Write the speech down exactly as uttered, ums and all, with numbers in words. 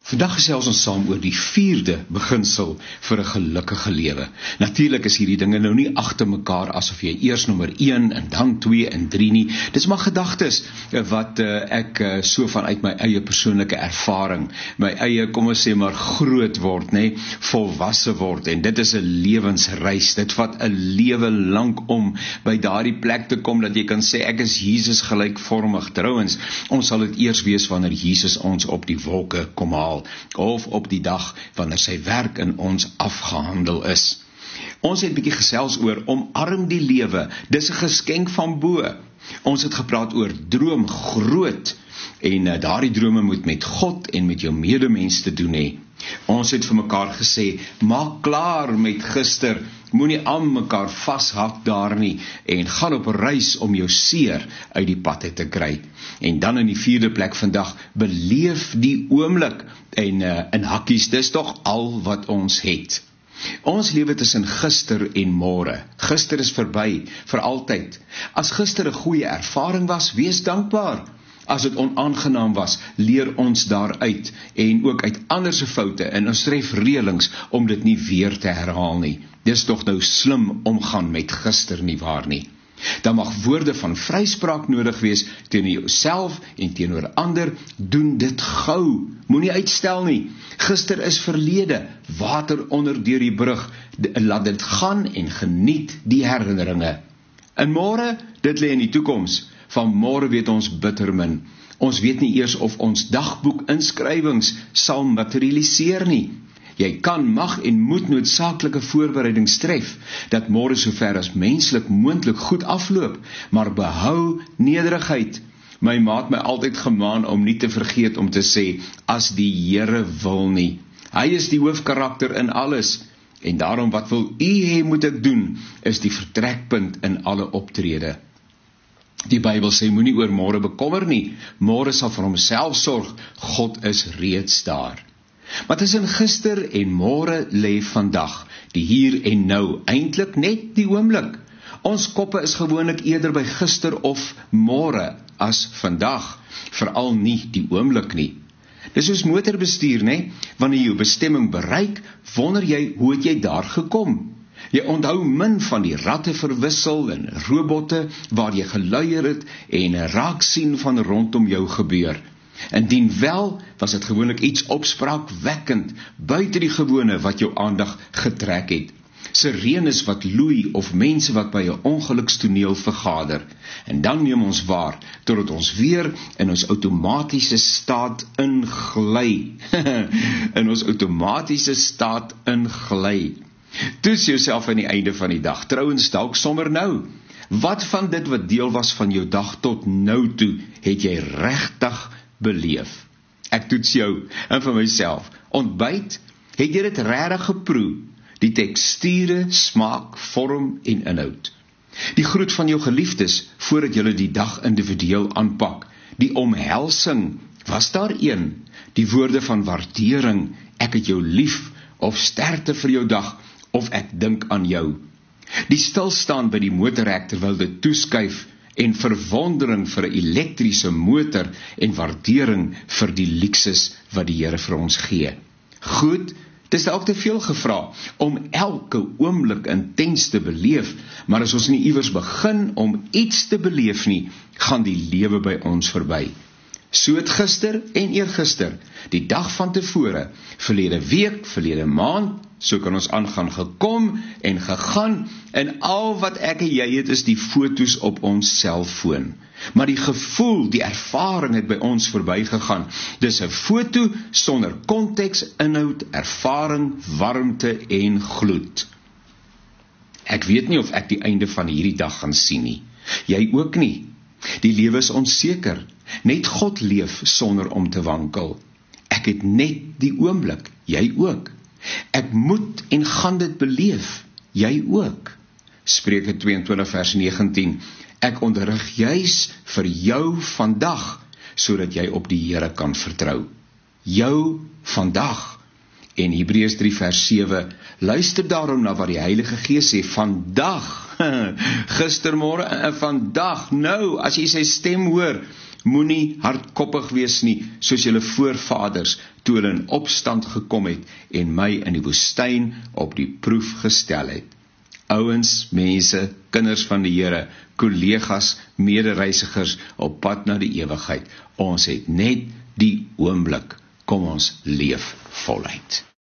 Vandag gesels ons saam oor die vierde beginsel vir 'n gelukkige lewe. Natuurlik is hierdie dinge nou nie agter mekaar asof jy eers nommer een en dan twee en drie nie. Dis maar gedagtes wat uh, ek uh, so vanuit my eie persoonlike ervaring, my eie, kom ons sê maar, groot word, nê, volwasse word, en dit is 'n lewensreis. Dit vat 'n lewe lank om by daardie plek te kom dat jy kan sê ek is Jesus gelykvormig. Trouwens, ons sal dit eers wees wanneer Jesus ons op die wolke kom haal, of op die dag wanneer sy werk in ons afgehandel is. Ons het bietjie gesels oor omarm die lewe, dis 'n geskenk van bo. Ons het gepraat oor droom groot, en uh, daardie drome moet met God en met jou medemens te doen hê. Ons het vir mekaar gesê, maak klaar met gister, moenie aan mekaar vashak daar nie, en gaan op reis om jou seer uit die pad te kry. En dan in die vierde plek vandag, beleef die oomblik, en uh, in hakkies, dis tog al wat ons het. Ons lewe tussen gister en môre. Gister is verby, vir altyd. As gister 'n goeie ervaring was, wees dankbaar. As dit onaangenaam was, leer ons daaruit, en ook uit ander se foute, en ons tref reëlings om dit nie weer te herhaal nie. Dis tog nou slim omgaan met gister, nie waar nie. Dan mag woorde van vryspraak nodig wees teenoor jouself en teenoor ander. Doen dit gou, moenie uitstel nie. Gister is verlede, water onder deur die brug. Laat dit gaan en geniet die herinneringe. En môre, dit lê in die toekoms. Van môre weet ons bitter min. Ons weet nie eers of ons dagboek inskrywings sal materialiseer nie. Jy kan, mag en moet noodsaaklike voorbereidings tref, dat môre sover as menslik moontlik goed afloop, maar behou nederigheid. My ma het my altyd gemaan om nie te vergeet om te sê, as die Here wil nie. Hy is die hoofkarakter in alles, en daarom wat wil u hê moet ek doen, is die vertrekpunt in alle optrede. Die Bybel sê, moenie oor môre bekommer nie, môre sal vir homself sorg, God is reeds daar. Maar tussen gister en môre lê vandag, die hier en nou, eintlik net die oomblik. Ons koppe is gewoonlik eerder by gister of môre as vandag, veral nie die oomblik nie. Dis soos motorbestuur, né? Wanneer jy jou bestemming bereik, wonder jy, hoe het jy daar gekom? Jy onthou min van die ratte verwissel en robotte waar jy geluier het en raak sien van rondom jou gebeur. Indien wel, was dit gewoonlik iets opspraakwekkend, buite die gewone wat jou aandag getrek het. Sirenes wat loei of mense wat by 'n ongelukstoneel vergader. En dan neem ons waar, totdat ons weer in ons outomatiese staat ingly. in ons outomatiese staat ingly. Toets jouself aan die einde van die dag, trouwens dalk sommer nou. Wat van dit wat deel was van jou dag tot nou toe, het jy regtig beleef? Ek toets jou, en vir myself, ontbyt, het jy dit regtig geproe? Die teksture, smaak, vorm en inhoud. Die groet van jou geliefdes, voordat julle die dag individueel aanpak. Die omhelsing, was daar een? Die woorde van waardering, ek het jou lief, of sterkte vir jou dag, of ek dink aan jou. Die stilstaan by die motorhek terwyl dit toeskuif, en verwondering vir 'n elektriese motor, en waardering vir die luksus wat die Here vir ons gee. Goed, dit is dalk te veel gevra om elke oomblik intens te beleef, maar as ons nie iewers begin om iets te beleef nie, gaan die lewe by ons verby. So het gister en eergister, die dag van tevore, verlede week, verlede maand, so kan ons aangaan, gekom en gegaan, en al wat ek en jy het is die foto's op ons selfoon. Maar die gevoel, die ervaring het by ons verby gegaan. Dis 'n foto sonder konteks, inhoud, ervaring, warmte en gloed. Ek weet nie of ek die einde van hierdie dag gaan sien nie. Jy ook nie. Die lewe is onseker. Net God leef sonder om te wankel. Ek het net die oomblik, jy ook. Ek moet en gaan dit beleef, jy ook. Spreuke twee en twintig vers negentien. Ek onderrig juis vir jou vandag, sodat jy op die Here kan vertrou. Jou vandag. En Hebreërs drie vers sewe, luister daarom na wat die Heilige Gees sê, vandag, gistermôre, vandag, nou, as jy sy stem hoor, moenie hardkoppig wees nie, soos julle voorvaders, toe hulle in opstand gekom het, en my in die woestyn op die proef gestel het. Ouens, mense, kinders van die Here, kollegas, medereisigers, op pad na die ewigheid, ons het net die oomblik, kom ons leef voluit.